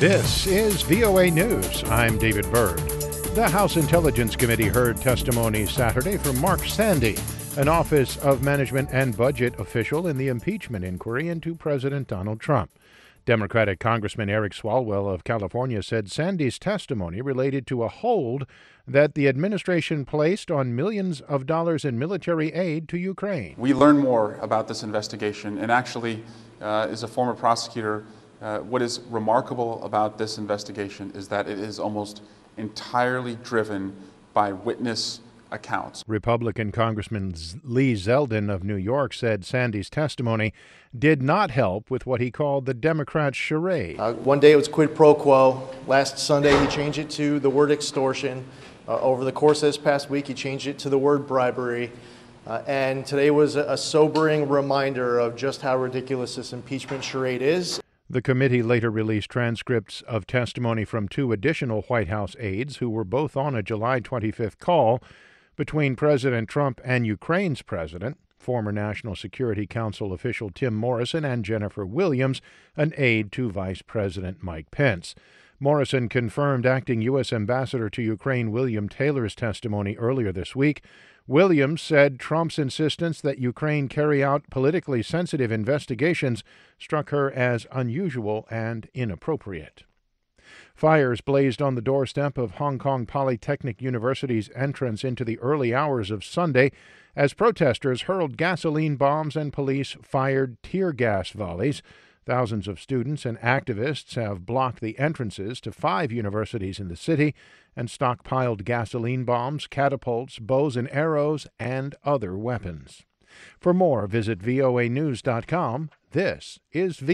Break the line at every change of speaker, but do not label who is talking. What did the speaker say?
This is VOA News. I'm David Byrd. The House Intelligence Committee heard testimony Saturday from Mark Sandy, an Office of Management and Budget official in the impeachment inquiry into President Donald Trump. Democratic Congressman Eric Swalwell of California said Sandy's testimony related to a hold that the administration placed on millions of dollars in military aid to Ukraine.
We learned more about this investigation, and actually, as a former prosecutor, what is remarkable about this investigation is that it is almost entirely driven by witness accounts.
Republican Congressman Lee Zeldin of New York said Sandy's testimony did not help with what he called the Democrats' charade.
One day it was quid pro quo. Last Sunday he changed it to the word extortion. Over the course of this past week he changed it to the word bribery. And today was a sobering reminder of just how ridiculous this impeachment charade is.
The committee later released transcripts of testimony from two additional White House aides who were both on a July 25th call between President Trump and Ukraine's president, former National Security Council official Tim Morrison and Jennifer Williams, an aide to Vice President Mike Pence. Morrison confirmed acting U.S. Ambassador to Ukraine William Taylor's testimony earlier this week. Williams said Trump's insistence that Ukraine carry out politically sensitive investigations struck her as unusual and inappropriate. Fires blazed on the doorstep of Hong Kong Polytechnic University's entrance into the early hours of Sunday as protesters hurled gasoline bombs and police fired tear gas volleys. Thousands of students and activists have blocked the entrances to 5 universities in the city and stockpiled gasoline bombs, catapults, bows and arrows, and other weapons. For more, visit voanews.com. This is